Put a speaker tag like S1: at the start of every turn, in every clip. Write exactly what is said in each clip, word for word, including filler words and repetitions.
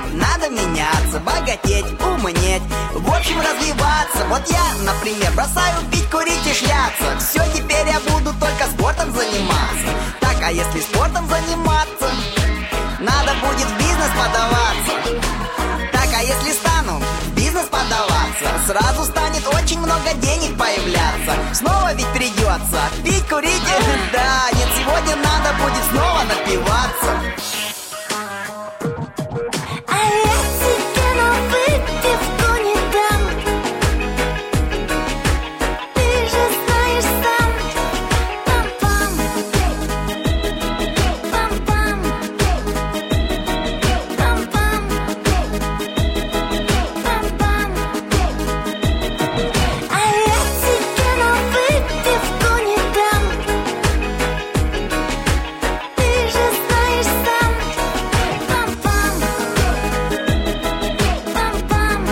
S1: надо меняться, богатеть, умнеть, в общем развиваться. Вот я, например, бросаю пить, курить и шляться. Все, теперь я буду только спортом заниматься. Так, а если спортом заниматься, надо будет в бизнес подаваться. Так, а если стану в бизнес подаваться, сразу станет очень много денег появляться. Снова ведь придется пить, курить, да, нет, сегодня надо будет снова напиваться.
S2: А я тебе на выпивку не дам. Ты же знаешь сам. Пам-пам, пам-пам, пам-пам, пам-пам. А я тебе на выпивку не дам. Ты же знаешь сам. Пам-пам, пам-пам,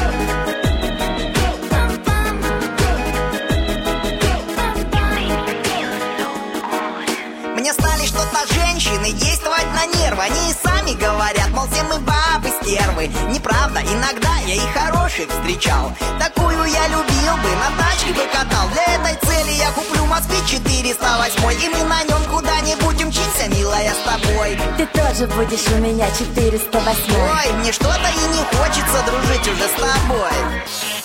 S2: пам-пам.
S1: Мне стали что-то женщины действовать на нервы. Они и сами говорят, мол, все мы бабы стервы. Неправда, иногда я и хороших встречал. Такую я любил бы, на тачке бы катал. Для этой цели я куплю Москвич четыреста восемь, и мы на нем куда-нибудь умчимся, милая, с тобой.
S2: Ты тоже будешь у меня четыреста восемь.
S1: Ой, мне что-то и не хочется дружить уже с тобой.